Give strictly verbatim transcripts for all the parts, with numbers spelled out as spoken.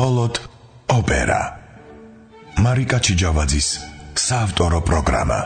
მხოლოდ ოპერა. მარიკა ჩიჯავაძის საავტორო პროგრამა.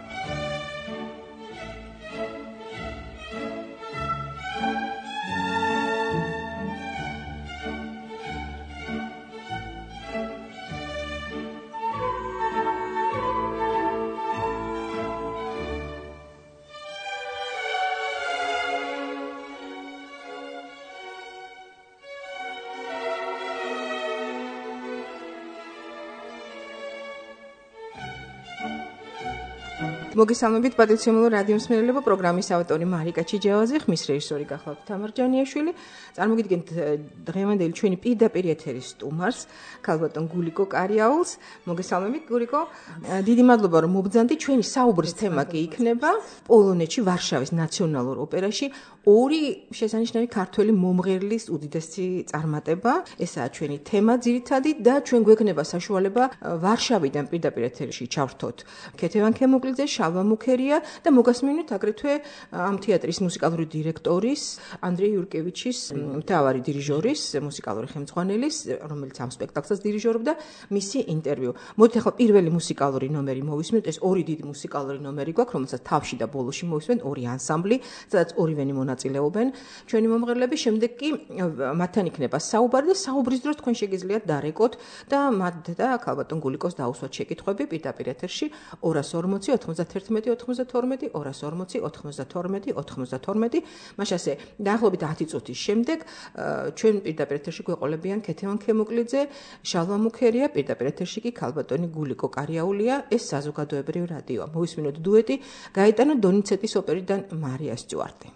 მოგესალმებით პატრიციუმულო რადიო მსმენელებო, პროგრამის ავტორი მარიკა ჩიჯავაძე, ხმის რეჟისორი გახლავთ თამარ ჯანიაშვილი. წარმოგიდგენთ დღევანდელი ჩვენი პირდაპირ ეთერის სტუმარს, ქალბატონ გულიკო კარიაულს. მოგესალმებით გულიკო. დიდი მადლობა რომ მობრძანდი. ჩვენი საუბრის თემა კი იქნება პოლონეთში, ვარშავის ნაციონალურ ოპერაში ორი შესანიშნავი ქართველი მომღერლის უდიდესი წარმატება. ესაა ჩვენი თემა ძირითადი და ჩვენ გვექნება საშუალება ვარშავიდან პირდაპირ ეთერში ჩავრთოთ ქეთევან ქემუკლიძე, შალვა მუქერია და მოგასმინოთ აგრეთვე ამ თეატრის მუსიკალური დირექტორის ანდრეი იურკევიჩის მთავარი დირიჟორის, მუსიკალური ხელმძღვანელის, რომელიც ამ სპექტაკლსაც დირიჟორობდა, მისი ინტერვიუ. მოდით ახლა პირველი მუსიკალური ნომერი მოვისმენთ. ეს ორი დიდი მუსიკალური ნომერი გვაქვს, რომელსაც თავში და ბოლოში მოვისმენთ, ორი ანსამბლი, სადაც ორივენი მონაწილეობენ ჩვენი მომღერლები. შემდეგ კი მათთან იქნება საუბარი და საუბრის დროს თქვენ შეგიძლიათ დარეკოთ და მათ და ქალბატონ გულიკოს დაუსვათ შეკითხვები პირდაპირ ეთერში ორას ორმოცი ოცდაათი ოცდათორმეტი ორას ორმოცი ოცდათორმეტი ოცდათორმეტი. მაშასე დაახლოებით ათი წუთის შემდეგ ჩვენ პირდაპირ ეთერში გვეყოლებიან ქეთევან ქემუკლიძე, შალვა მუქერია, პირდაპირ ეთერში კი ქალბატონი გულიკო კარიაულია. ეს საზოგადოებრივი რადიოა. მოვისმინოთ დუეტი გაეტანო დონიცეტის ოპერიდან მარია სტიუარტი.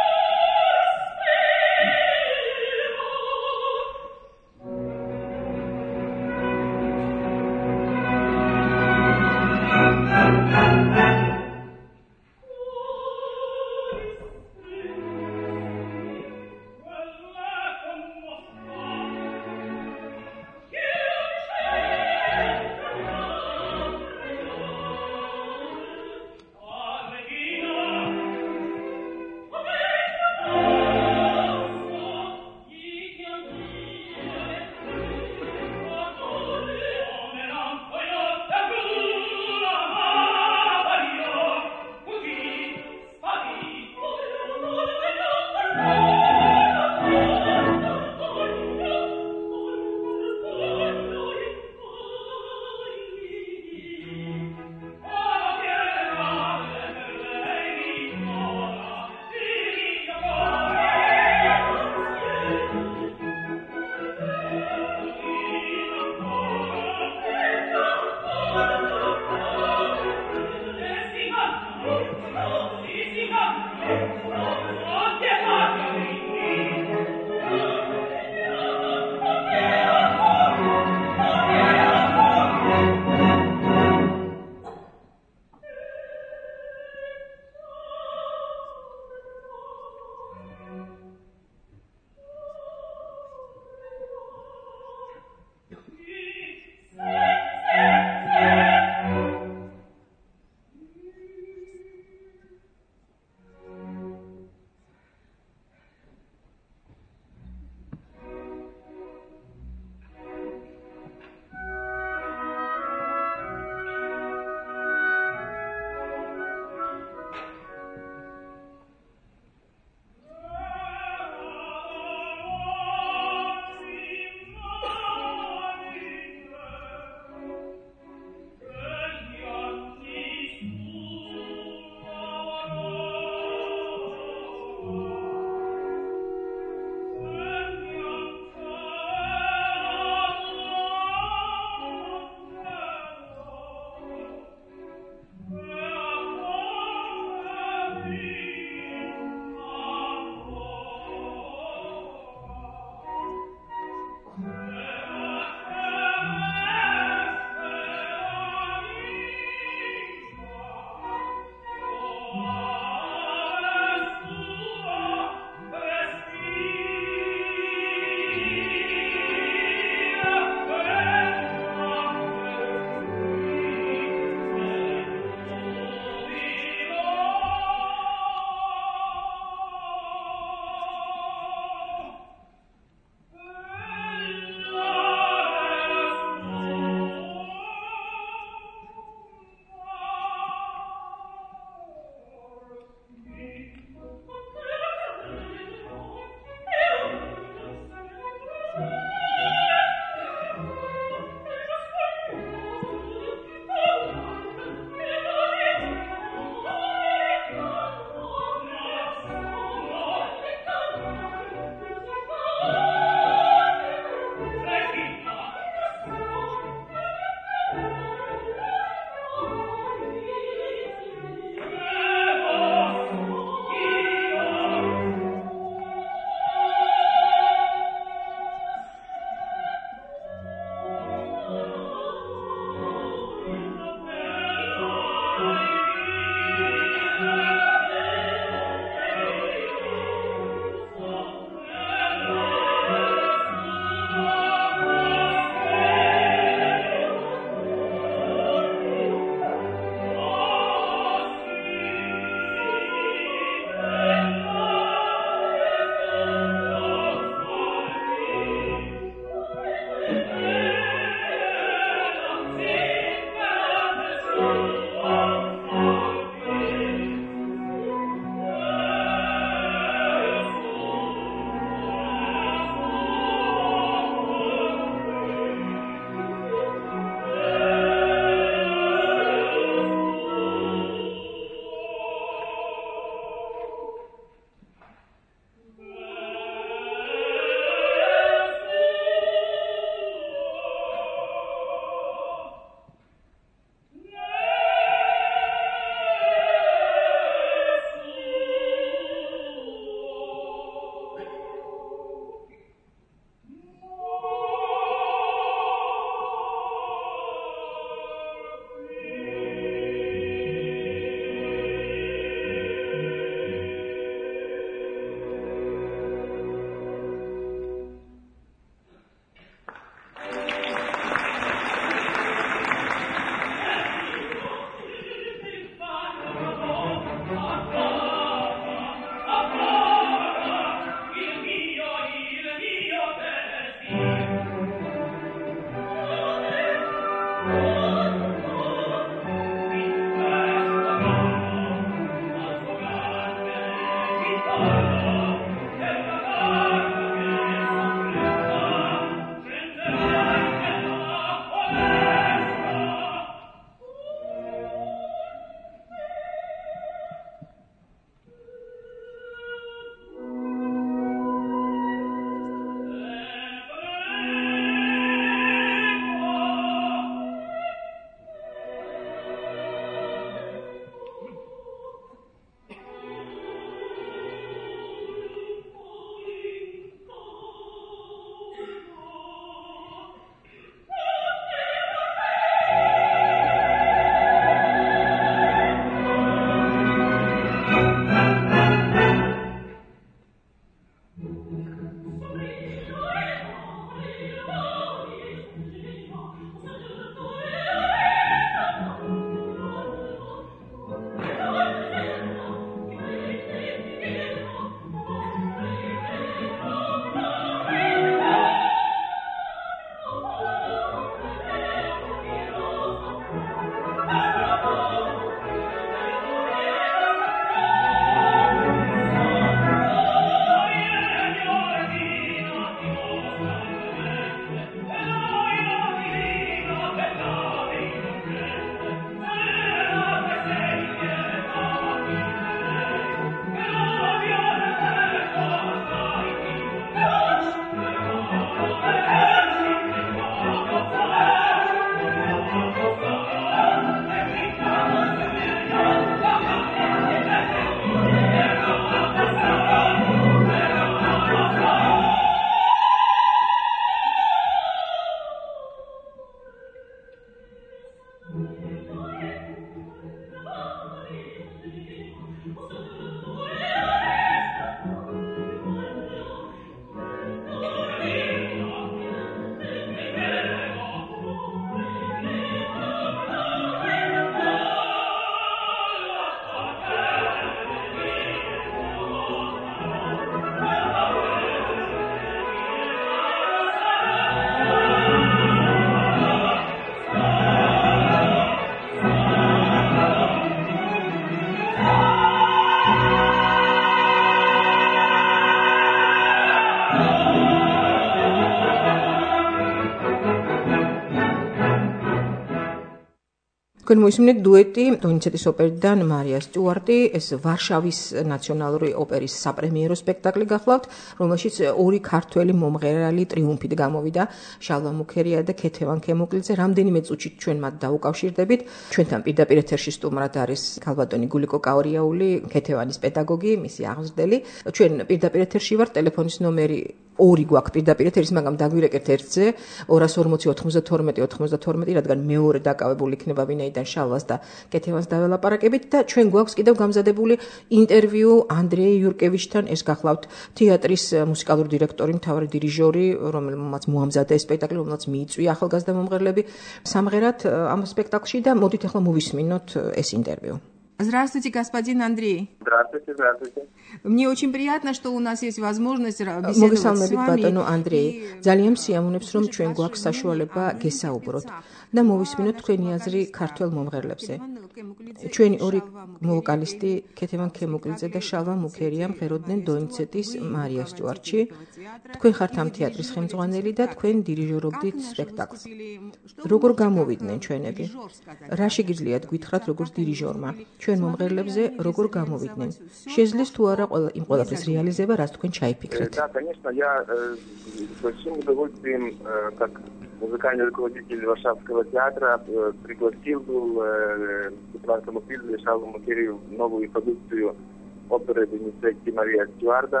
თქვენ მოისმინეთ დუეტი დონიცეტის ოპერიდან მარია სტიუარტი, ეს ვარშავის ნაციონალური ოპერის საპრემიერო სპექტაკლი გახლავთ, რომელშიც ორი ქართველი მომღერალი ტრიუმფით გამოვიდა, შალვა მუქერია და ქეთევან ქემუკლიძე. რამდენიმე წუთში ჩვენ მათ დაუკავშირდებით. ჩვენთან პირდაპირ ეთერში სტუმრად არის ქალბატონი გულიკო კაორიაული, ქეთევანის პედაგოგი, მისი აღმზრდელი. ჩვენ პირდაპირ ეთერში ვართ, ტელეფონის ნომერი ორი გვაქვს პირდაპირ ეთერის, მაგრამ დაგვირეკეთ ერთზე ორას ორმოცი ოთხმოცდათორმეტი ოთხმოცდათორმეტი, რადგან მეორე დაკავებული იქნება ვინაიდან შალვას და კეთევანს დაველაპარაკებით და ჩვენ გვაქვს კიდევ გამზადებული ინტერვიუ ანდრეი იურკევიჩთან, ეს გახლავთ თეატრის მუსიკალური დირექტორი, მთავარი დირიჟორი, რომელმაც მოამზადა ეს სპექტაკლი, რომელმაც მიიწვია ახალგაზრდა მომღერლები სამღერად ამ სპექტაკლში და მოდით ახლა მოვისმინოთ ეს ინტერვიუ. Здравствуйте, господин Андрей. Здравствуйте, здравствуйте. Мне очень приятно, что у нас есть возможность беседовать с вами. ბატონო ანდრეი, ძალიან მსიამოვნებს, რომ ჩვენ გვაქვს საშუალება გესაუბროთ და მოვისმინოთ თქვენი აზრი ქართველ მომღერლებზე. ჩვენი ორი ვოკალისტი, ქეთევან ქემუკლიძე და შალვა მუქერია, მღეროდნენ დონიცეტის მარია სტიუარტში. თქვენ ხართ ამ თეატრის ხელმძღვანელი და თქვენ დირიჟორობდით სპექტაკლს. როგორ გამოვიდნენ ჩვენები? რა შეგიძლიათ გითხრათ როგორც დირიჟორმა? ჩვენ მომღერლებზე როგორ გამოვიდნენ? Შეძლეს თუ არა ყველა იმ ყველაფრის რეალიზება, რაც თქვენ чаიფიქრეთ? Да, конечно, я с большим удовольствием, как музыкальный руководитель Варшавского театра, пригласил был Кэтевана Кемуклидзе и Шалву Мукерию новую продукцию оперы Доницетти Мария Стюарда.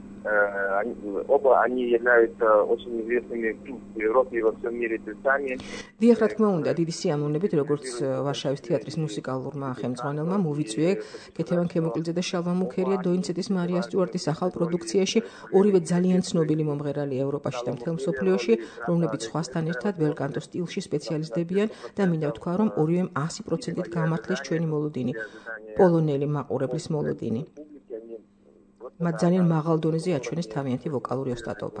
Оба они являются очень известными в Европе и во всем мире певцами. დიახ, რა თქმა უნდა, დიდი სიამოვნებით, როგორც ვარშავის თეატრის მუსიკალურმა ხელმძღვანელმა მოვიწვიე ქეთევან ქემუკლიძე და შალვა მუქერია დონიცეტის მარია სტიუარტის ახალ პროდუქციაში, ორივე ძალიან ცნობილი მომღერალი ევროპაში და მთელ მსოფლიოში, რომლებიც სხვასთან ერთად ბელკანტო სტილში სპეციალიზდებიან და მინდა ვთქვა, რომ ორივემ ასი პროცენტით გამართლეს ჩვენი მოლოდინი, პოლონელი მაყურებლის молодини. მათ ძალიან მაღალ დონეზე აჩვენეს თავიანთი ვოკალური ოსტატობა.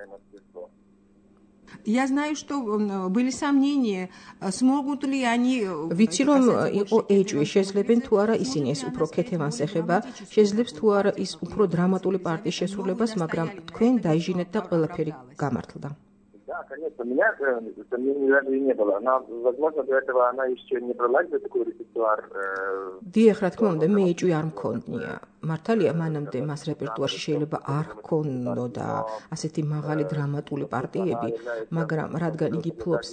Я знаю, что были сомнения, смогут ли они ვიცი რომ იყო ეჭვი, შეძლებენ თუ არა ისინი ეს უფრო ქეთევანს ეხება, შეძლებს თუ არა ის უფრო დრამატული პარტიის შესრულებას, მაგრამ თქვენ დაიჟინეთ და ყველაფერი გამართლდა. Да, конечно, у меня сомнений даже и не было. Она, возможно, до этого она еще не брала за такой репертуар. დიახ, რა თქმა უნდა, მე ეჭვი არ მქონია. მართალია, მანამდე მას რეპერტუარში შეიძლება არ ჰქონოდა ასეთი მაღალი დრამატული პარტიები, მაგრამ რადგან იგი ფლობს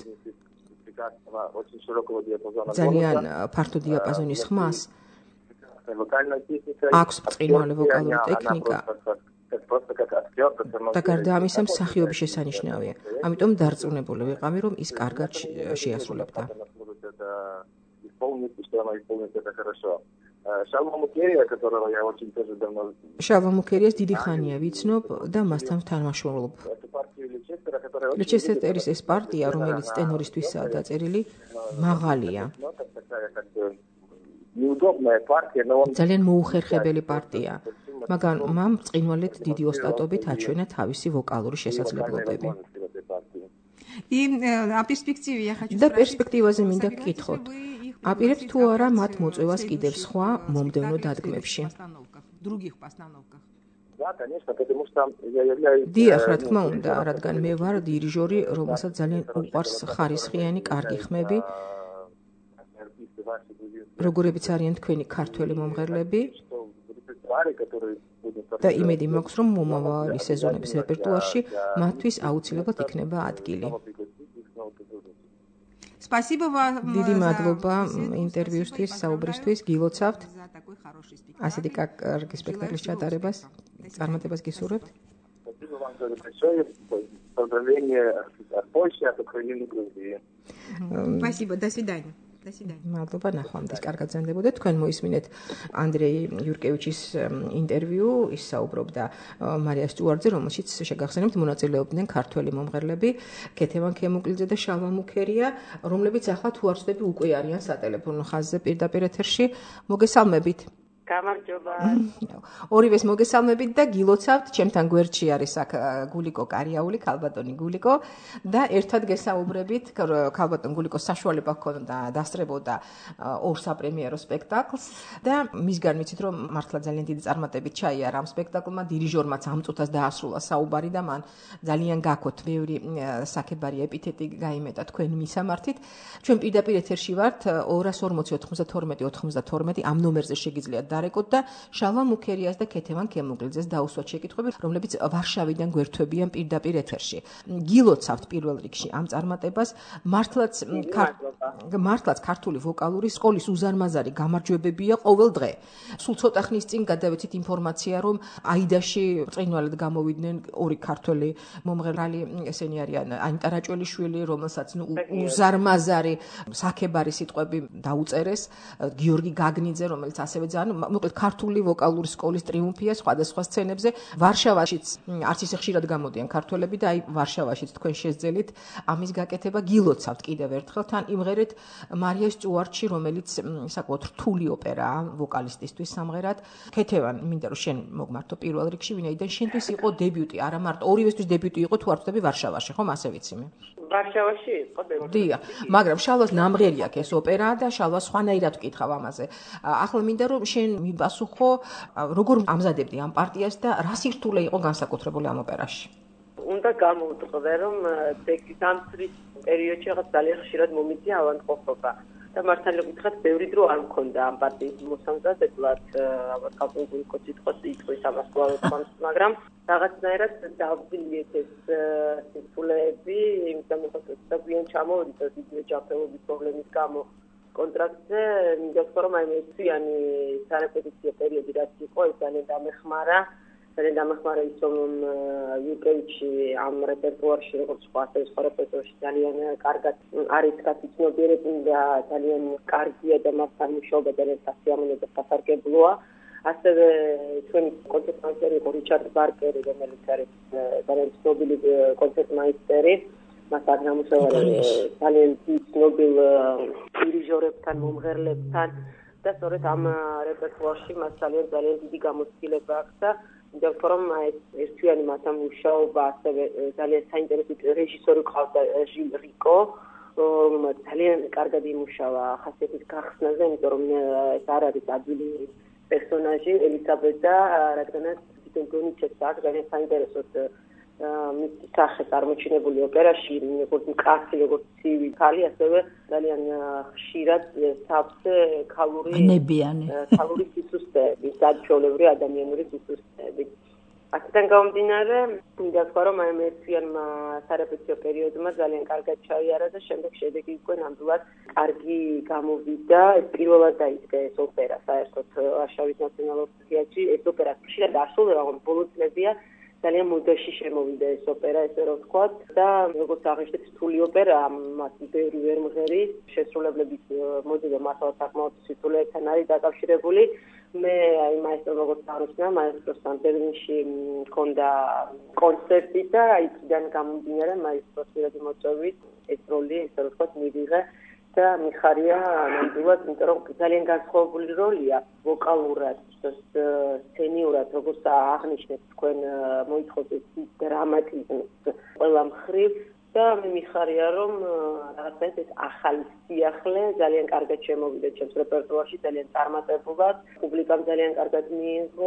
ძალიან ფართო დიაპაზონის ხმას, აქვს ბრწყინვალე ვოკალური ტექნიკა. და გარდა ამისა მსახიობის შესანიშნავია. ამიტომ დარწმუნებული ვიყავი, რომ ის კარგად შეასრულებდა. შალვა მუქერიას დიდი ხანია ვიცნობ და მასთან თანამშრომლობ. ლეჩესტერის ეს პარტია, რომელიც ტენორისთვისაა დაწერილი, მაღალია. ძალიან მოუხერხებელი პარტია. მაგრამ მამ ბრწყინვალედ დიდი ოსტატობით აჩვენა თავისი ვოკალური შესაძლებლობები. და პერსპექტივაზე მინდა გკითხოთ. აპირებთ თუ არა მათ მოწვევას კიდევ სხვა მომდევნო დადგმებში? დიახ, რა თქმა უნდა, რადგან მე ვარ დირიჟორი, რომელსაც ძალიან უყვარს ხარისხიანი, კარგი ხმები, როგორებიც არიან თქვენი ქართველი მომღერლები. და იმედი მაქვს, რომ მომავალი სეზონების რეპერტუარში მათთვის აუცილებლად იქნება ადგილი. დიდი მადლობა ინტერვიუსთვის, საუბრისთვის, გილოცავთ. ასეთი კარგი სპექტაკლის ჩატარებას, წარმატებას გისურვებთ. Спасибо, до свидания. მადლობა, ნახვამდის, კარგად ზანდებოდეთ. თქვენ მოისმინეთ ანდრეი იურკევიჩის ინტერვიუ, ის საუბრობდა მარია სტიუარტზე, რომელშიც შეგახსენებთ მონაწილეობდნენ ქართველი მომღერლები, ქეთევან ქემუკლიძე და შალვა მუქერია, რომლებიც ახლა თუ არ ვცდები უკვე არიან სატელეფონო ხაზზე პირდაპირ ეთერში. მოგესალმებით. გამარჯობა. ორივეს მოგესალმებით და გილოცავთ, ჩემთან გვერდში არის აქ გულიკო კარიაული, ქალბატონი გულიკო და ერთად გესაუბრებით, ქალბატონ გულიკოს საშუალება ჰქონდა დასწრებოდა ორ საპრემიერო სპექტაკლს და მისგან ვიცით რომ მართლა ძალიან დიდი წარმატებით ჩაიარა ამ სპექტაკლმა, დირიჟორმაც ამ წუთას დაასრულა საუბარი და მან ძალიან გაქოთ ბევრი საქებარი ეპითეტი გაიმეტა თქვენ მისამართით. ჩვენ პირდაპირ ეთერში ვართ ორას ორმოცი ოთხმოცდათორმეტი ოთხმოცდათორმეტი ამ ნომერზე შეგიძლიათ დარეკოთ და შალვა მუქერიას და ქეთევან ქემუგლიძეს დაუსვათ შეკითხვები, რომლებიც ვარშავიდან გვერდთვებიან პირდაპირ ეთერში. გილოცავთ პირველ რიგში ამ წარმატებას, მართლაც მართლაც ქართული ვოკალური სკოლის უზარმაზარი გამარჯვებებია ყოველ დღე. სულ ცოტა ხნის წინ გადავეცით ინფორმაცია, რომ აიდაში ბრწყინვალედ გამოვიდნენ ორი ქართველი მომღერალი, ესენი არიან ანიტა რაჭველიშვილი, რომელსაც უზარმაზარი საქებარი სიტყვები დაუწერეს, გიორგი გაგნიძე, რომელიც ასევე ძალიან მოკლედ ქართული ვოკალური სკოლის ტრიუმფია სხვადასხვა სცენებზე. ვარშავაშიც არც ისე ხშირად გამოდიან ქართველები და აი ვარშავაშიც თქვენ შეძელით ამის გაკეთება. გილოცავთ კიდევ ერთხელ, თან იმღერეთ მარია სტიუარტში, რომელიც საკმაოდ რთული ოპერაა ვოკალისტისთვის სამღერად. ქეთევან, მინდა რომ შენ მოგმართო პირველ რიგში, ვინაიდან შენთვის იყო დებიუტი, არა მარტო ორივესთვის დებიუტი იყო, თუ არ ვთქვი ვარშავაში, ხომ ასე ვიცი მე. ვარშავაში იყო დებიუტი. დიახ, მაგრამ შალვას ნამღერი აქვს ეს ოპერაა და შალვა სხვანაირად ვკითხავ ამაზე. ახლა მინდა რომ შენ მიპასუხო, როგორ ამზადებდი ამ პარტიას და რა სირთულე იყო განსაკუთრებული ამ ოპერაში? უნდა გამოვიტყდე, რომ დექსამთრის პერიოდში რაღაც ძალიან ხშირად მომიწია ავადმყოფობა და მართალი გითხრათ, ბევრი დრო არ მქონდა ამ პარტიის მოსამზადებლად, ალბათ კალპონ გულიკოს სიტყვის იტყვის ამას გვაუწყობს, მაგრამ რაღაცნაირად დავძლიეთ ეს სირთულეები, იმიტომ რომ საგვიან ჩამოვიდა დიდი ჯანმრთელობის პრობლემის გამო კონტრაქტზე, მინდა ვთქვა, რომ აი მეციანი სარეპეტიციო პერიოდი რაც იყო, ეს ძალიან დამეხმარა. ძალიან დამეხმარა ის, რომ იუკეიჩი ამ რეპერტუარში, როგორც სხვა ასევე სხვა რეპერტუარში ძალიან კარგად არის გაცნობიერებული და ძალიან კარგია და მასთან მუშაობა ძალიან სასიამოვნო და სასარგებლოა. ასევე ჩვენი კონცერტმაისტერი იყო რიჩარდ ბარკერი, რომელიც არის ძალიან ცნობილი კონცერტმაისტერი. მას არ გამოსავალი ძალიან ცნობილ დირიჟორებთან, მომღერლებთან და სწორედ ამ რეპერტუარში მას ძალიან ძალიან დიდი გამოცდილება აქვს და მინდა ვთქვა, რომ ეს ერთიანი მასთან მუშაობა, ასევე ძალიან საინტერესო რეჟისორი ყავდა ჟილ რიკო, რომელიც ძალიან კარგად იმუშავა ხასიათის გახსნაზე, იმიტომ რომ ეს არ არის ადვილი პერსონაჟი ელისაბედ და რადგანაც თვითონ გონიჩეს აქვს ძალიან საინტერესოდ მისი სახე წარმოჩინებული ოპერაში, როგორც კაცი, როგორც ცივი ქალი, ასევე ძალიან ხშირად სავსე ქალური ნებიანი ქალური სისუსტეები, საჩვეულებრივი ადამიანური სისუსტეები. აქედან გამომდინარე, მინდა ვთქვა, რომ აი მეციანმა სარეპეტიციო პერიოდმა ძალიან კარგად ჩაიარა და შემდეგ შედეგი უკვე ნამდვილად კარგი გამოვიდა. პირველად დაიწყე ეს ოპერა საერთოდ ვარშავის ნაციონალურ თეატრში. ეს ოპერა ხშირად დასრულდა, მაგრამ ბოლო წლებია ძალიან მოდაში შემოვიდა ეს ოპერა, ესე რომ ვთქვათ, და როგორც აღნიშნეთ, რთული ოპერაა, მას ბევრი ვერ მღერის, შესრულებლების მოდიდა მასალა საკმაოდ სირთულეებთან არის დაკავშირებული. მე აი მაესტრო როგორც აღნიშნა, მაესტროსთან ბერლინში მქონდა კონცერტი და აი იქიდან გამომდინარე მაესტროს პირადი მოწვევით ეს როლი, ესე რომ ვთქვათ, მივიღე და მიხარია ნამდვილად, იმიტომ რომ ძალიან განსხვავებული როლია ვოკალურად, სცენიურად, როგორც აღნიშნეთ თქვენ მოითხოვთ დრამატიზმის ყველა მხრივ და მე მიხარია, რომ რაღაცა ეს ახალი სიახლე ძალიან კარგად შემოვიდა ჩემს რეპერტუარში, ძალიან წარმატებულად, პუბლიკამ ძალიან კარგად მიიღო,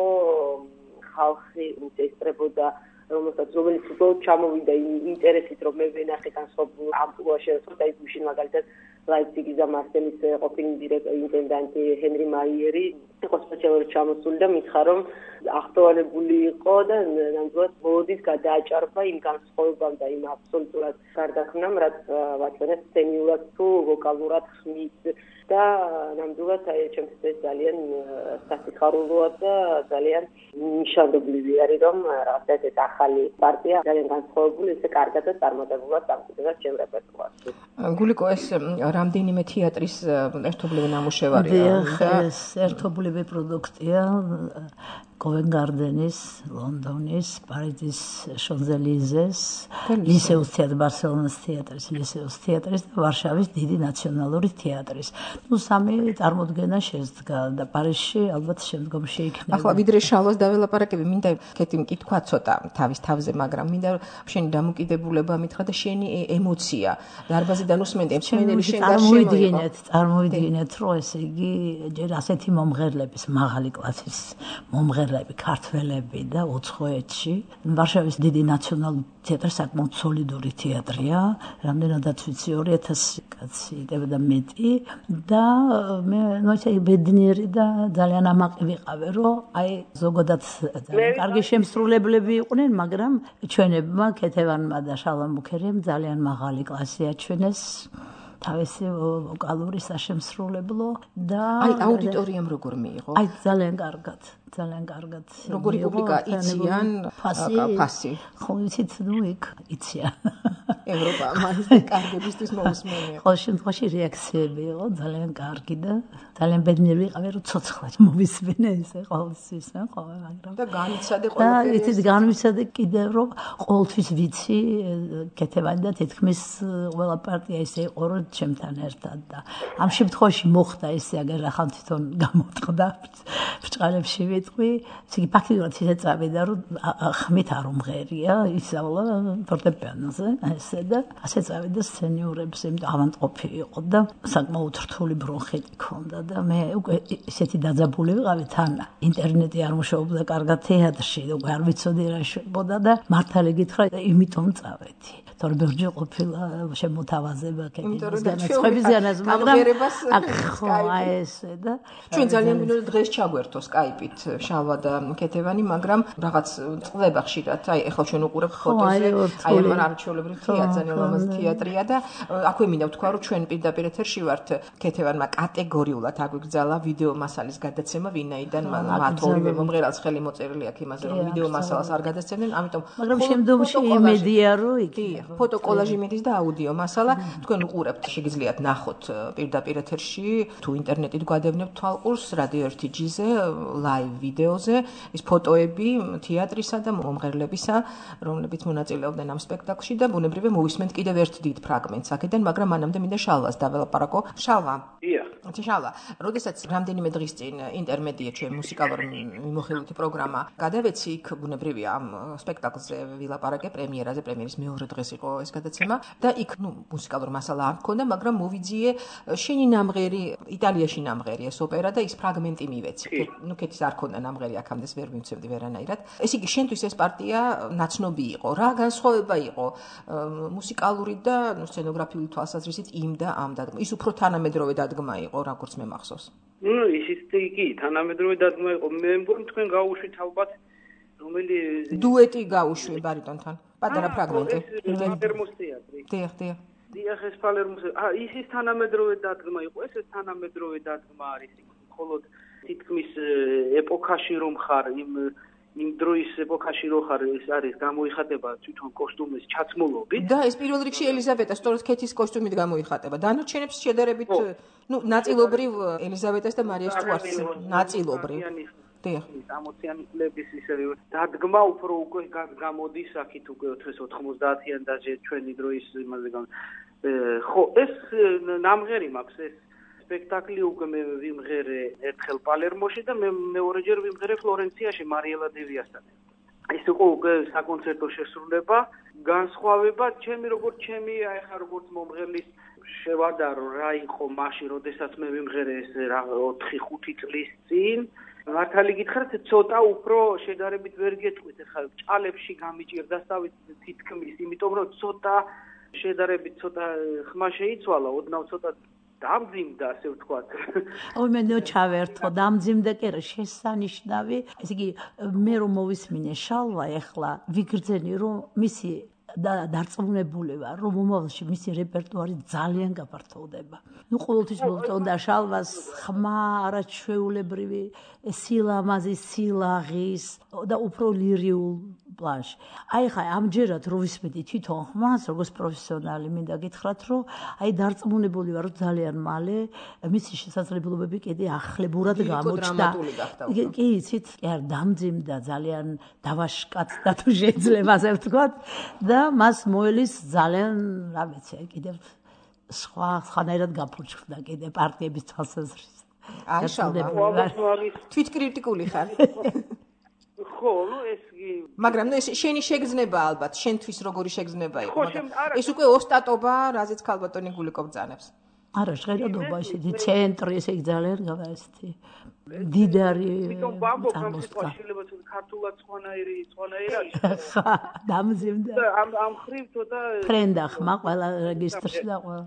ხალხი ესწრებოდა რომელსაც რომელიც უბრალოდ ჩამოვიდა ინტერესით, რომ მე ვენახე განსხვავებულ ამპლუაში, და ის მაშინ მაგალითად ლაიფციგის და მარსელის ყოფილი ინტენდანტი ჰენრი მაიერი იყო სპეციალურად ჩამოსული და მითხრა, რომ აღტოვანებული იყო და ნამდვილად ბოლოდის გადააჭარბა იმ განსხვავებამ და იმ აბსოლუტურად გარდაქმნამ, რაც ვაჩვენეთ სცენიურად თუ ვოკალურად ხმის და ნამდვილად აი ჩემთვის ეს ძალიან სასიხარულოა და ძალიან ნიშანდობლივი არის, რომ რაღაც ეს ახალი პარტია ძალიან განსხვავებული, ესე კარგად და წარმატებულად დამკვიდრდა ჩემ რეპერტუარში. გულიკო, ეს რამდენიმე თეატრის ერთობლივი ნამუშევარია და ეს ერთობლივი პროდუქტია Covent Garden-ის, London-ის, Paris-ის Champs-Élysées, Lyceus თეატრის, Barcelona-ის თეატრის, Lyceus თეატრის და ვარშავის დიდი ნაციონალური თეატრის. ნუ სამი წარმოდგენა შესდგა და პარიზში ალბათ შემდგომში იქნება. ახლა ვიდრე შალვას დაველაპარაკები, მინდა კეთი მკითხვა ცოტა თავის თავზე, მაგრამ მინდა შენი დამოკიდებულება მითხრა და შენი ემოცია. დარბაზიდან უსმენდი, მსმენელი შენ გარშემო. წარმოვიდგინეთ, წარმოვიდგინეთ, რომ ესე იგი ჯერ ასეთი მომღერლების, მაღალი კლასის მომღერლები, ქართველები და უცხოეთში. ვარშავის დიდი ნაციონალური თეატრი საკმაოდ სოლიდური თეატრია, რამდენადაც ვიცი ორი ათასი კაცი იდებოდა მეტი და მე ნოჩა ბედნიერი და ძალიან ამაყი ვიყავე, რომ აი ზოგადად ძალიან კარგი შემსრულებლები იყვნენ, მაგრამ ჩვენებმა ქეთევანმა და შალვა მუქერიმ ძალიან მაღალი კლასი აჩვენეს. თავისი ვოკალური საშემსრულებლო და აი აუდიტორიამ როგორ მიიღო? აი ძალიან კარგად, ძალიან კარგად. როგორი პუბლიკა იციან ფასი? ხო იცით, ნუ იქ იციან. ევროპა მაგის კარგებისთვის მოусმენია. ყოველ შემთხვევაში რეაქციები იყო ძალიან კარგი და ძალიან ბედნიერი ვიყავი, რომ ცოცხლად მოვისმენე ესე ყოველთვის, ხო, მაგრამ და განიცადე ყველაფერი. და იცით, განვიცადე კიდევ რომ ყოველთვის ვიცი ქეთევანი და თითქმის ყველა პარტია ისე იყო, რომ ჩემთან ერთად და ამ შემთხვევაში მოხდა ისე, აგერ ახლა თვითონ გამოტყდა ბრჭყალებში ვიტყვი, ისე იგი ფაქტიურად ისე წავიდა, რომ ხმით არ უმღერია, ისავლა ფორტეპიანოზე, ესე და ასე წავიდა სცენიურებს, იმიტომ ავანტყოფი იყო და საკმაოდ რთული ბრონხიტი ჰქონდა და მე უკვე ისეთი დაძაბული ვიყავი, თან ინტერნეტი არ მუშაობდა კარგად თეატრში, უკვე არ ვიცოდი რა შვებოდა და მართალი გითხრა, იმიტომ წავედი. თორე ბევრჯერ ყოფილა შემოთავაზება კეთილს განაცხებისგანაც, მაგრამ ხო, აი ესე და ჩვენ ძალიან გვინდა დღეს ჩაგვერთო Skype-ით შალვა და ქეთევანი, მაგრამ რაღაც წდება ხშირად. აი ეხლა ჩვენ უყურებთ ფოტოზე, აი ამან არჩეულებრივ თეატრ, ძალიან ლამაზი თეატრია და აქვე მინდა ვთქვა, რომ ჩვენ პირდაპირ ეთერში ვართ. ქეთევანმა კატეგორიულად აგვიგზალა ვიდეო მასალის გადაცემა, ვინაიდან მათ ორივე მომღერალს ხელი მოწერილი აქვს იმაზე, რომ ვიდეო მასალას არ გადასცემდნენ, ამიტომ მაგრამ შემდგომში იმედია, რომ იქ ფოტო კოლაჟი მიდის და აუდიო მასალა თქვენ უყურებთ, შეგიძლიათ ნახოთ პირდაპირ ეთერში, თუ ინტერნეტით გვადევნებთ თვალყურს რადიო ერთი ჯი-ზე, ლაივ ვიდეოზე, ის ფოტოები თეატრისა და მომღერლებისა, რომლებიც მონაწილეობდნენ ამ სპექტაკლში და ბუნებრივია მოვისმენთ კიდევ ერთ დიდ ფრაგმენტს აქედან, მაგრამ მანამდე მინდა შალვას დაველაპარაკო. შალვა. დიახ. შალვა, როდესაც რამდენიმე დღის წინ ინტერმედია ჩვენ მუსიკალური მიმოხილვითი პროგრამა გადავეცი, იქ ბუნებრივია ამ სპექტაკლზე ვილაპარაკე პრემიერაზე, პრემიერის მეორე დღეს იყო ეს გადაცემა და იქ ნუ მუსიკალური მასალა არ მქონდა, მაგრამ მოვიძიე შენი ნამღერი, იტალიაში ნამღერი ეს ოპერა და ის ფრაგმენტი მივეცი. ნუ კეთის არ ქონდა ნამღერი აქამდე ვერ მივცემდი ვერანაირად. ეს იგი შენთვის ეს პარტია ნაცნობი იყო. რა განსხვავება იყო მუსიკალური და სცენოგრაფიული თვალსაზრისით იმ და ამ დადგმა? ის უფრო თანამედროვე დადგმა იყო, როგორც მე მახსოვს. ნუ ისიც კი, თანამედროვე დადგმა იყო. მე მგონი თქვენ გაუშვით ალბათ რომელი დუეტი გაუშვი ბარიტონთან. პატარა ფრაგმენტი. პალერმოს თეატრი. დიახ, დიახ. დიახ, ეს პალერმოს. აა, ის ის თანამედროვე დადგმა იყო, ეს ეს თანამედროვე დადგმა არის. მხოლოდ თითქმის ეპოქაში რომ ხარ, იმ იმ დროის ეპოქაში რო ხარ, ეს არის გამოიხატება თვითონ კოსტუმის ჩაცმულობით. და ეს პირველ რიგში ელიზაბეტა, სწორედ ქეთის კოსტუმით გამოიხატება. დანარჩენებს შედარებით, ნუ ნაწილობრივ ელიზაბეტას და მარიას სტუარტს ნაწილობრივ. დიახ. სამოციანი წლების ისე დადგმა უფრო უკვე გამოდის აქეთ უკვე ოთხმოცდაათიან და ჩვენი დროის იმაზე გამ ხო ეს ნამღერი მაქვს ეს სპექტაკლი უკვე მე ვიმღერე ერთხელ პალერმოში და მე მეორეჯერ ვიმღერე ფლორენციაში მარიელა დევიასთან. ეს იყო უკვე საკონცერტო შესრულება, განსხვავება ჩემი როგორც ჩემი აი ხა როგორც მომღერლის შევადარო რა იყო მაშინ, როდესაც მე ვიმღერე ეს ოთხი ხუთი წლის წინ. მართალი გითხრათ, ცოტა უფრო შედარებით ვერ გეტყვით, ახლა ჭალებში გამიჭირდასავით თითქმის, იმიტომ რომ ცოტა შედარებით ცოტა ხმა შეიცვალა, ოდნავ ცოტა დამძიმდა, ასე ვთქვათ. ой, მე ნუ ჩავერთო, დამძიმდა კი რა, შესანიშნავი. ესე იგი, მე რომ მოვისმინე შალვა, ახლა ვიგრძენი რომ მისი და დარწმუნებული ვარ, რომ მომავალში მისი რეპერტუარი ძალიან გაფართოვდება. ნუ ყოველთვის მოვწონდა შალვას ხმა, არაჩვეულებრივი სილამაზის, სილაღის და უფრო ლირიულ პლანში. აი ხა ამჯერად რო ვისმენდი თვითონ ხმას, როგორც პროფესიონალი, მინდა გითხრათ, რომ აი დარწმუნებული ვარ, რომ ძალიან მალე მისი შესაძლებლობები კიდე ახლებურად გამოჩნდა. კი, იცით, კი არ დამძიმდა, ძალიან დავაშკაცდა თუ შეიძლება ასე ვთქვათ და მას მოელის ძალიან, რა ვიცი, კიდევ სხვა სხვანაირად გაფურჩხდა კიდე პარტიების თვალსაზრისით. აი შალვა, თვითკრიტიკული ხარ. ხო, ნუ ეს კი მაგრამ ნუ ეს შენი შეგრძნება ალბათ, შენთვის როგორი შეგრძნება იყო, მაგრამ ეს უკვე ოსტატობა, რაზეც ქალბატონი გულიკო ბრძანებს. არა, ჟღერადობა ისეთი ცენტრი, ესე ძალიან გავასწი. დიდარი წარმოსტა. შეიძლება თუ ქართულად სხვანაირი, სხვანაირი არის. ხა, დამძიმდა. ამ ამ ხრივ ცოტა ფრენდა ხმა ყველა რეგისტრში და ყველა.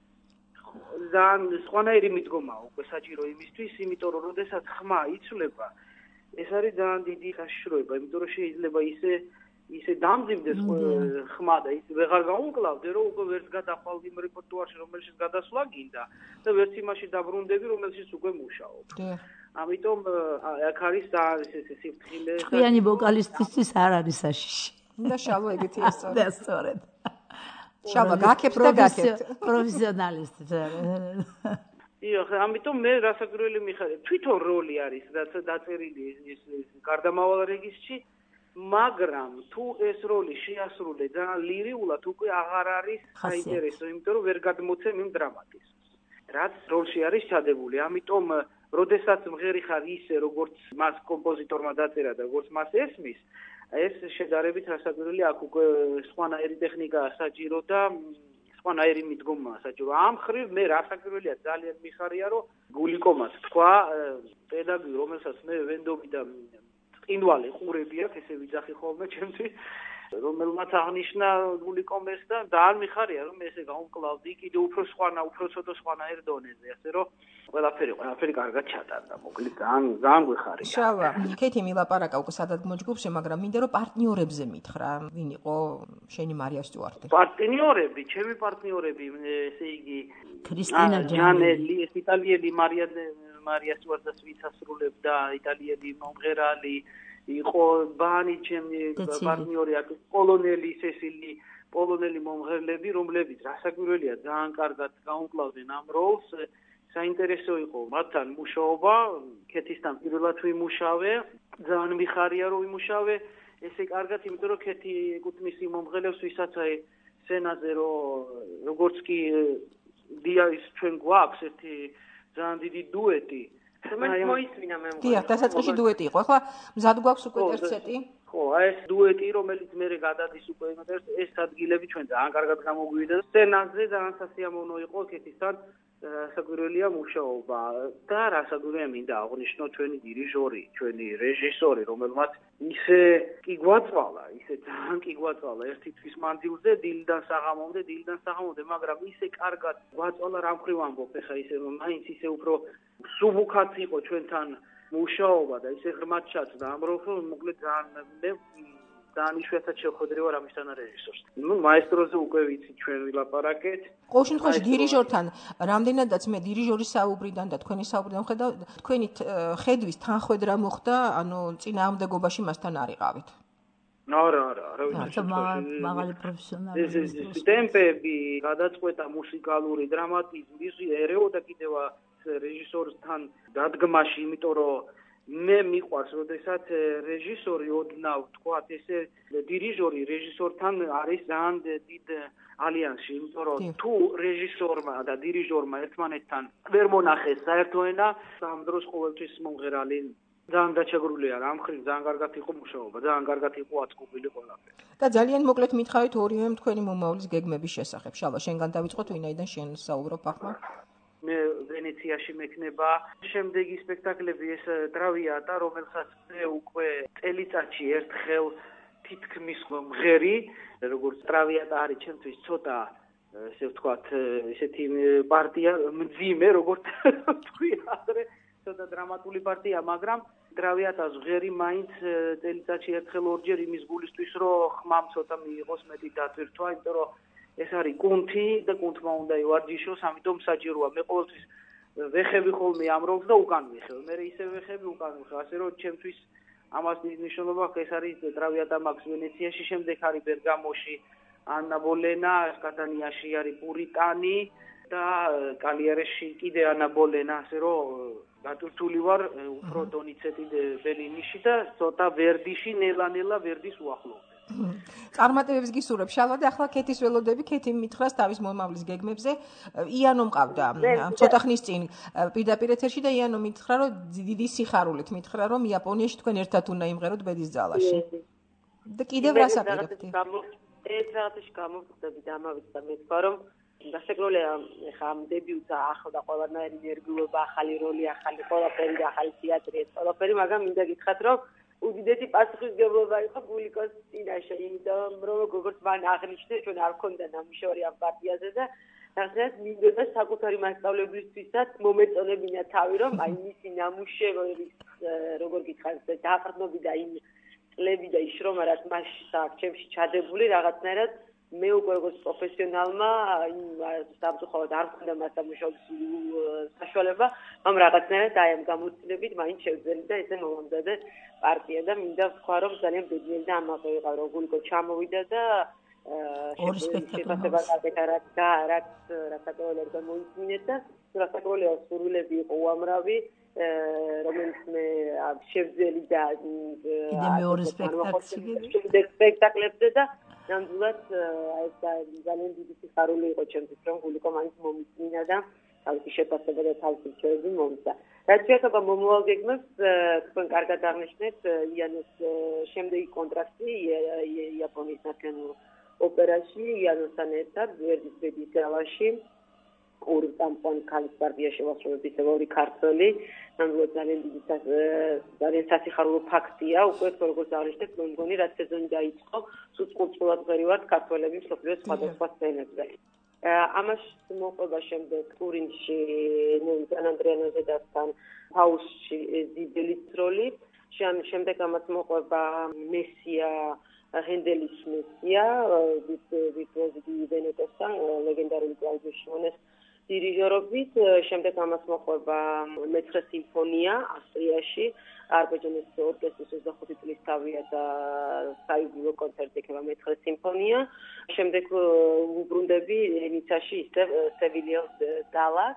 ძალიან სხვანაირი მიდგომაა უკვე საჭირო იმისთვის, იმიტომ რომ როდესაც ხმა იცვლება, ეს არის ძალიან დიდი საშიშროება, იმიტომ რომ შეიძლება ისე ისე დამძიმდეს ხმა და ის ვეღარ გაუმკლავდე, რომ უკვე ვერც გადახვალ იმ რეპერტუარში, რომელშიც გადასვლა გინდა და ვერც იმაში დაბრუნდები, რომელშიც უკვე მუშაობ. ამიტომ აქ არის ძალიან ესე სიფრთხილე. თქვენი ვოკალისტისთვის არ არის საშიში. და შალვა ეგეთი ესწორე. და სწორედ. შალვა გაქებთ და გაქებთ. პროფესიონალისტი. იო, ამიტომ მე რასაკვირველი მიხარია. თვითონ როლი არის დაწერილი ეს გარდამავალ რეგისტრში, მაგრამ თუ ეს როლი შეასრულე ძალიან ლირიულად, უკვე აღარ არის საინტერესო, იმიტომ რომ ვერ გადმოცემ იმ დრამატიზმს. რაც როლში არის ჩადებული. ამიტომ როდესაც მღერი ხარ ისე, როგორც მას კომპოზიტორმა დაწერა და როგორც მას ესმის, ეს შედარებით რასაკვირველი აქ უკვე სხვანაირი ტექნიკაა საჭირო და სხვანაირი მიდგომაა საჭირო. ამ ხრივ მე რასაკვირველია ძალიან მიხარია, რომ გულიკომას თქვა პედაგოგი, რომელსაც მე ვენდობი და წინვალე ყურები აქვს, ესე ვიძახი ხოლმე ჩემთვის, რომელმაც აღნიშნა გულიკომეს და ძალიან მიხარია, რომ ესე გაუმკლავდი კიდე უფრო სხვანა, უფრო ცოტა სხვანაირ დონეზე, ასე რომ ყველაფერი ყველაფერი კარგად ჩატარდა, მოკლედ ძალიან ძალიან გვეხარია. შალვა, ქეთი მილაპარაკა უკვე სადადგმო ჯგუფში, მაგრამ მინდა რომ პარტნიორებზე მითხრა, ვინ იყო შენი მარია სტიუარტი? პარტნიორები, ჩემი პარტნიორები, ესე იგი კრისტინა ჯანელი, ეს იტალიელი მარია მარია სტიუარტს ვინც ასრულებდა, იტალიელი მომღერალი იყო ბანი ჩემი პარტნიორი აქ პოლონელი სესილი პოლონელი მომღერლები რომლებიც რასაკვირველია ძალიან კარგად გაუმკლავდნენ ამ როლს საინტერესო იყო მათთან მუშაობა ქეთისთან პირველად ვიმუშავე ძალიან მიხარია რომ ვიმუშავე ესე კარგად იმიტომ რომ ქეთი ეკუთვნის იმ მომღერლებს ვისაც აი სცენაზე რომ როგორც კი დიაის ჩვენ გვაქვს ერთი ძალიან დიდი დუეტი რომელიც მოისმინა მე მგონი. დიახ, დასაწყისში დუეტი იყო. ახლა მზად გვაქვს უკვე ტერცეტი. ხო, აი ეს დუეტი, რომელიც მე გადადის უკვე იმას, ეს ადგილები ჩვენ ძალიან კარგად გამოგვივიდა. სცენაზე ძალიან სასიამოვნო იყო ქეთისთან საკვირველია მუშაობა და რასაკვირველია მინდა აღნიშნო ჩვენი დირიჟორი, ჩვენი რეჟისორი, რომელმაც ისე კი გვაწვალა, ისე ძალიან კი გვაწვალა ერთი თვის მანძილზე დილიდან საღამომდე, დილიდან საღამომდე, მაგრამ ისე კარგად გვაწვალა რა მხრივ ამბობ, ხა ისე მაინც ისე უფრო სუბუქად იყო ჩვენთან მუშაობა და ისე ღრმად ჩაჭდა ამ როლს, მოკლედ ძალიან მე ძალიან იშვიათად შევხვედრი ვარ ამისთან რეჟისორს. ნუ მაესტროზე უკვე ვიცი ჩვენ ვილაპარაკეთ. ყოველ შემთხვევაში დირიჟორთან რამდენადაც მე დირიჟორის საუბრიდან და თქვენი საუბრიდან ხედავ, თქვენი ხედვის თანხვედრა მოხდა, ანუ წინააღმდეგობაში მასთან არიყავით. არა, არა, არა, ვიცი. მაღალი პროფესიონალი. ეს ტემპები, გადაწყვეტა მუსიკალური დრამატიზმი, ერეოდა კიდევ რეჟისორთან დადგმაში, იმიტომ რომ მე მიყვარს, როდესაც რეჟისორი ოდნავ თქვათ, ესე დირიჟორი რეჟისორთან არის ძალიან დიდ ალიანსში, იმიტომ რომ თუ რეჟისორმა და დირიჟორმა ერთმანეთთან ვერ მონახეს საერთო ენა, ამ დროს ყოველთვის მომღერალი ძალიან დაჩაგრულია რა, ამ ხრივ ძალიან კარგად იყო მუშაობა, ძალიან კარგად იყო აწკობილი ყველაფერი. და ძალიან მოკლედ მითხავით ორივე თქვენი მომავლის გეგმების შესახებ. შალვა, შენგან დავიწყოთ, ვინაიდან შენ საუბრობ ახლა? მე ვენეციაში მექნება შემდეგი სპექტაკლები ეს ტრავიატა რომელსაც მე უკვე წელიწადში ერთხელ თითქმის მღერი როგორც ტრავიატა არის ჩემთვის ცოტა ესე ვთქვათ ესეთი პარტია მძიმე როგორც თქვი ადრე ცოტა დრამატული პარტია მაგრამ ტრავიატას მღერი მაინც წელიწადში ერთხელ ორჯერ იმის გულისთვის რომ ხმამ ცოტა მიიღოს მეტი დატვირთვა იმიტომ რომ ეს არის კუნთი და კუნთმა უნდა ივარჯიშოს, ამიტომ საჭიროა მე ყოველთვის ვეხები ხოლმე ამ როლს და უკან ვიხევ. მე ისე ვეხები უკან ვიხევ, ასე რომ ჩემთვის ამას მნიშვნელობა აქვს, ეს არის Traviata Max ვენეციაში, შემდეგ არის ბერგამოში ანა ბოლენა, კატანიაში არის პურიტანი და კალიარეში კიდე ანა ბოლენა, ასე რომ გატვირთული ვარ უფრო დონიცეტი ბერლინიში და ცოტა ვერდიში ნელა-ნელა ვერდის უახლოვდება. წარმატებებს გისურვებ შალვა და ახლა ქეთის ველოდები, ქეთი მითხრას თავის მომავლის გეგმებზე. იანო მყავდა ცოტა ხნის წინ პირდაპირ ეთერში და იანო მითხრა, რომ დიდი სიხარულით მითხრა, რომ იაპონიაში თქვენ ერთად უნდა იმღეროთ ბედის ძალაში. და კიდევ რას აპირებთ? ეს რაღაცაში გამოვხდები და ამავით და მეთქვა, რომ გასაგროლია ხა ამ დებიუტს ახლდა ყველანაირი ენერგიულობა, ახალი როლი, ახალი ყველაფერი და ახალი თეატრი, ეს ყველაფერი, მაგრამ მინდა გითხრათ, რომ უდიდესი პასუხისმგებლობა იყო გულიკოს წინაშე, იმიტომ რომ როგორც მან აღნიშნა, ჩვენ არ ქონდა ნამუშევარი ამ პარტიაზე და რაღაცას მინდოდა საკუთარი მასწავლებლისთვისაც მომეწონებინა თავი, რომ აი მისი ნამუშევარი როგორ გითხარით, დააყრდნობიდა იმ წლები და ის შრომა, რაც მასში საარჩევნში ჩადებული რაღაცნაირად მე უკვე როგორც პროფესიონალმა იმ სამწუხაროდ არ მქონდა მასამუშავების საშუალება, მაგრამ რაღაცნაირად აი ამ გამოცდილებით მაინც შევძელი და ესე მომამზადე პარტია და მინდა ვთქვა, რომ ძალიან ბედნიერი და ამაყი ვიყავ, რომ გულიკო ჩამოვიდა და ორი სპექტაკლი რაც და რაც რასაკოლე და მოიწმინეთ და რასაკოლე სურვილები იყო უამრავი, რომელიც მე შევძელი და კიდე მეორე სპექტაკლი სპექტაკლებზე და ნამდვილად ეს ძალიან დიდი სიხარული იყო ჩემთვის, რომ გულიკო მაინც მომიწმინა და თავისი შეფასება და თავისი რჩევები მომცა. რაც შეეხება მომავალ გეგმებს, თქვენ კარგად აღნიშნეთ, იანოს შემდეგი კონტრაქტი იაპონიის ნაციონალურ ოპერაში, იანოსთან ერთად ვერდის ბედის ძალაში, ორი წამყვანი ქალის პარტია შევასრულებით ორი ქართველი, ნამდვილად ძალიან დიდი ძალიან სასიხარულო ფაქტია, უკვე როგორც აღნიშნეთ, მე მგონი რაც სეზონი დაიწყო, სულ წყურწყურად ღერივართ ქართველები მსოფლიოს სხვადასხვა სცენებზე. ამაში მოყვება შემდეგ ტურინში ნოიდან ანდრიანოზედასთან ჰაუსში ზიბელის როლი, შემდეგ ამას მოყვება მესია ჰენდელის მესია ვიტოზი ვენეტოსთან ლეგენდარული კლაუდიო შიმონეს დირიჟორობით, შემდეგ ამას მოყვება მეცხრე სიმფონია ავსტრიაში, აზერბაიჯანის ორკესტრის ოცდახუთი წლის თავია და საიუბილეო კონცერტი იქნება მეცხრე სიმფონია, შემდეგ უბრუნდები ნიცაში ისევ სევილიოს დალაკ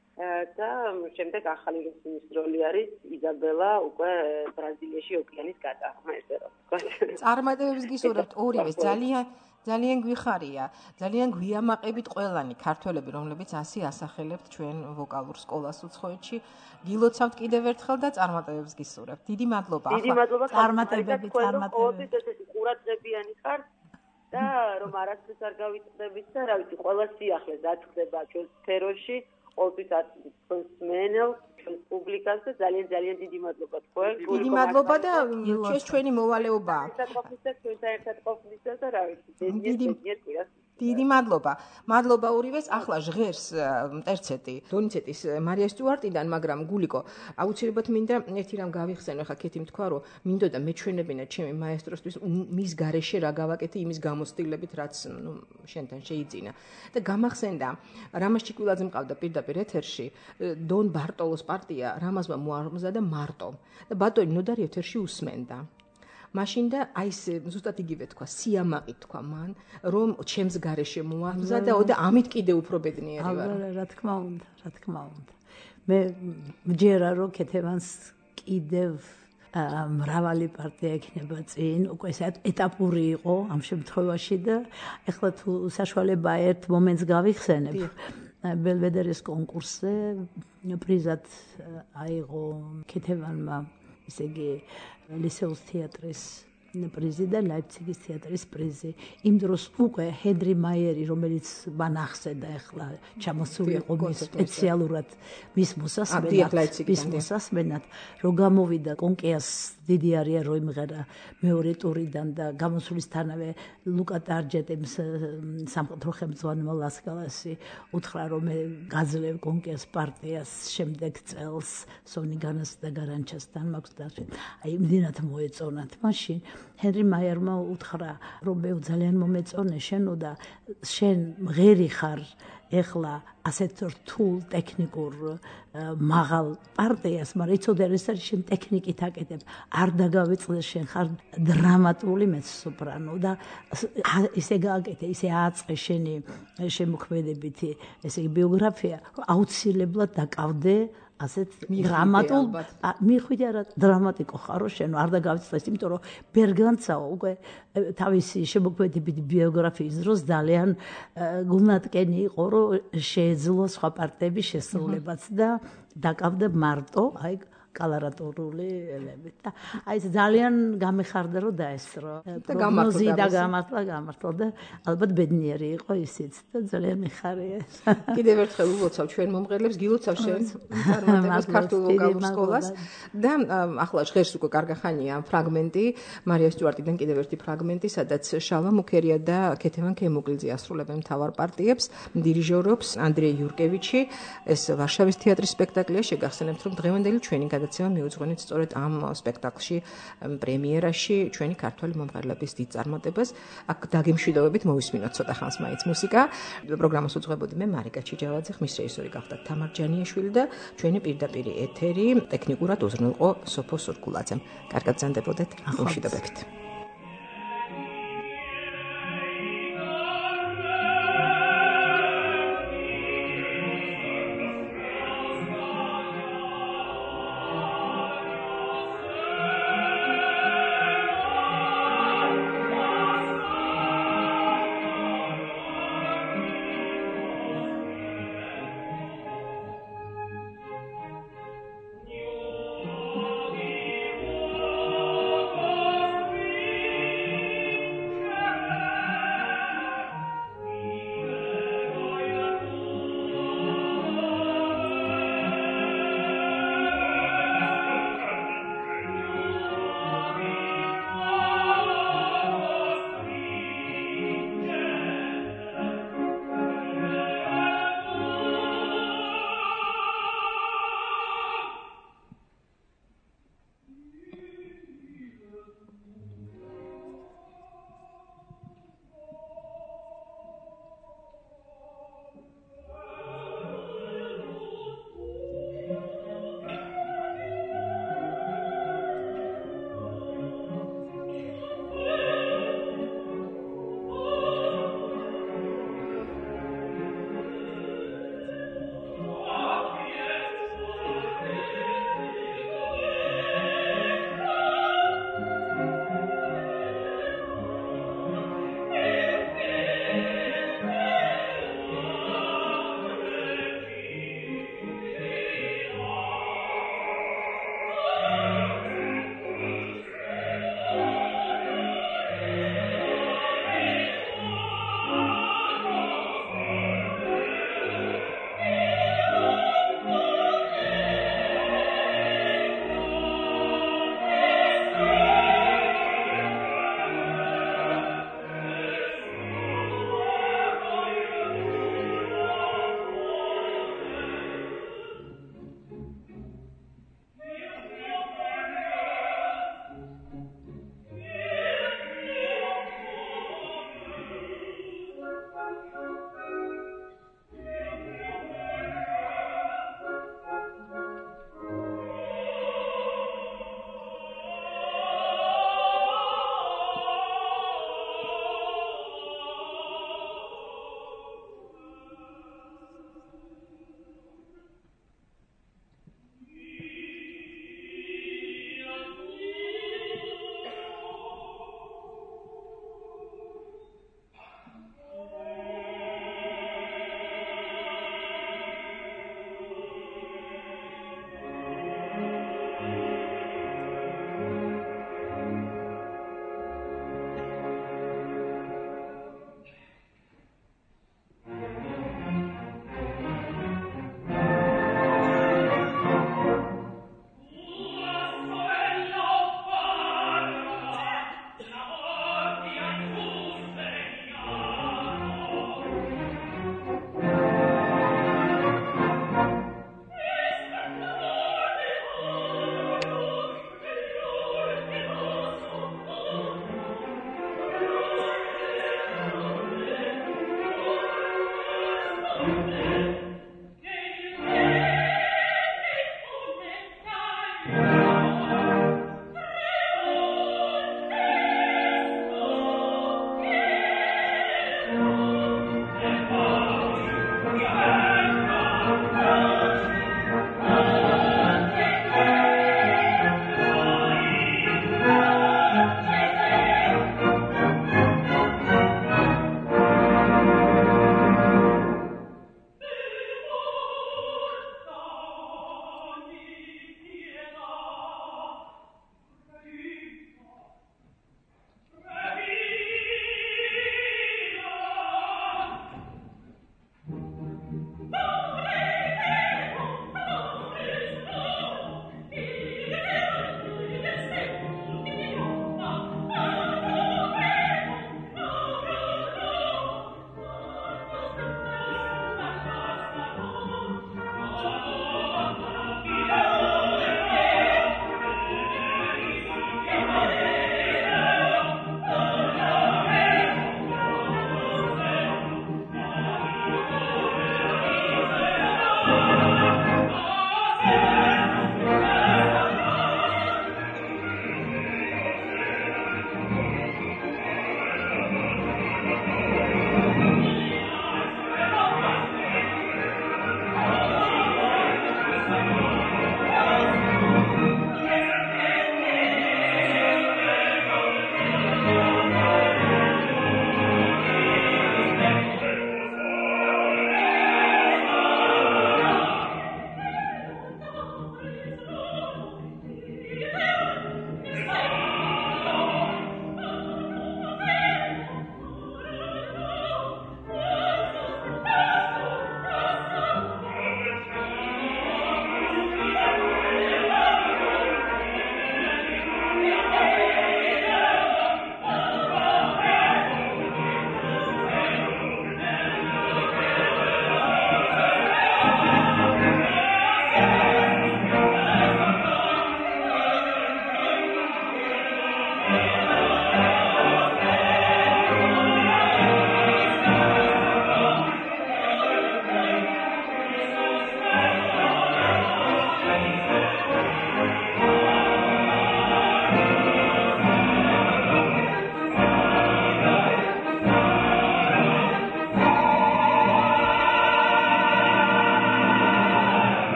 და შემდეგ ახალი რუსინის როლი არის იზაბელა უკვე ბრაზილიაში ოკეანის გაწახმა ესე რომ ვთქვა. წარმატებებს გისურვებთ ორივეს, ძალიან ძალიან გვიხარია, ძალიან გვიამაყებით ყველანი ქართველები, რომლებიც ასე ასახელებთ ჩვენ ვოკალურ სკოლას უცხოეთში. გილოცავთ კიდევ ერთხელ და წარმატებებს გისურვებთ. დიდი მადლობა. დიდი მადლობა. წარმატებები, წარმატებები. ესეთი ყურადღებიანი ხართ და რომ არასდროს არ გავიწყდებით და რა ვიცი, ყველა სიახლე რაც ხდება ჩვენ სფეროში, ყოველთვის აწვდის მენელ პუბლიკას და ძალიან ძალიან დიდი მადლობა თქვენ. დიდი მადლობა და ჩვენს ჩვენი მოვალეობაა. საერთოდ ჩვენთან ერთად ყოფნისა და რა ვიცი, დიდი დიდი დიდი მადლობა. მადლობა ორივეს. ახლა ჟღერს მტერცეტი დონიცეტის მარია სტიუარტიდან, მაგრამ გულიკო, აუცილებლად მინდა ერთი რამ გავიხსენო, ხა ქეთი თქვა, რომ მინდოდა მეჩვენებინა ჩემი მაესტროსთვის მის გარეშე რა გავაკეთე იმის გამოცდილებით, რაც ნუ შენთან შეიძინა. და გამახსენდა, რამაზ ჩიკვილაძე მყავდა პირდაპირ ეთერში, დონ ბარტოლოს პარტია რამაზმა მოამზადა მარტო და ბატონი ნოდარი ეთერში უსმენდა. მაშინ და აი ეს ზუსტად იგივე თქვა, სიამაყი თქვა მან, რომ ჩემს გარეშე მოამზადა და ამით კიდე უფრო ბედნიერი ვარ. რა თქმა უნდა, რა თქმა უნდა. მე მჯერა რომ ქეთევანს კიდევ მრავალი პარტია ექნება წინ, უკვე ეტაპური იყო ამ შემთხვევაში და ეხლა თუ საშუალება ერთ მომენტს გავიხსენებ. ბელვედერის კონკურსზე პრიზად აიღო ქეთევანმა, ესე იგი ლისეუს თეატრის პრიზი და ლაიფციგის თეატრის პრიზი. იმ დროს უკვე ჰენრი მაიერი, რომელიც მან ახსენდა ახლა ჩამოსული იყო მის სპეციალურად მის მოსასმენად, მის მოსასმენად, რომ გამოვიდა კონკიას დიდი არია რო იმღერა მეორე ტურიდან და გამოსვლისთანავე ლუკა ტარჯეტემ სამხატვრო ხელმძღვანელმა ლასკალასი უთხრა რომ მე გაძლევ კონკიას პარტიას შემდეგ წელს სონიგანას და გარანჩასთან მაქვს და აი იმდენად მოეწონათ მაშინ ჰენრი მაიერმა უთხრა, რომ მე ძალიან მომეწონე შენო და შენ მღერი ხარ ეხლა ასეთ რთულ ტექნიკურ მაღალ პარტიას, მაგრამ იცოდე ეს არის შენ ტექნიკით აკეთებ, არ დაგავიწყდეს შენ ხარ დრამატული მეცსოპრანო და ისე გააკეთე, ისე აწყე შენი შემოქმედებითი ესე იგი ბიოგრაფია, აუცილებლად დაკავდე ასეთ დრამატულ მიხვიდე არა დრამატიკო ხარო შენ არ დაგავიწყდეს, იმიტომ რომ ბერგანცაო უკვე თავისი შემოქმედებითი ბიოგრაფიის დროს ძალიან გულნატკენი იყო, რომ შეეძლო სხვა პარტიების შესრულებაც და დაკავდა მარტო აი კალარატორული ელემენტი და აი ძალიან გამეხარდა რომ დაესწრო პროგნოზი და გამართლა გამართლა და ალბათ ბედნიერი იყო ისიც და ძალიან მიხარია. კიდევ ერთხელ ულოცავ ჩვენ მომღერლებს, გილოცავ შენ წარმატებას ქართულ ვოკალურ სკოლას და ახლა ჟღერს უკვე კარგახანია ფრაგმენტი მარია სტიუარტიდან კიდევ ერთი ფრაგმენტი, სადაც შალვა მუქერია და ქეთევან ქემუგლიძე ასრულებენ მთავარ პარტიებს, დირიჟორობს ანდრეი იურკევიჩი. ეს ვარშავის თეატრის სპექტაკლია, შეგახსენებთ რომ დღევანდელი ჩვენი გადაცემა მიუძღვენით სწორედ ამ სპექტაკლში პრემიერაში ჩვენი ქართველი მომღერლების დიდ წარმატებას. აქ დაგემშვიდობებით მოვისმინოთ ცოტა ხანს მაინც მუსიკა. პროგრამას უძღვებოდი მე მარიკა ჩიჯავაძე, ხმის რეჟისორი გახდა თამარ ჯანიაშვილი და ჩვენი პირდაპირი ეთერი ტექნიკურად უზრუნველყო სოფო სურგულაძემ. კარგად გრძანდებოდეთ, მშვიდობებით. Thank you.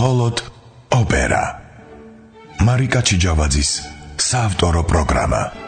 მხოლოდ ოპერა. მარიკა ჩიჯავაძის საავტორო პროგრამა.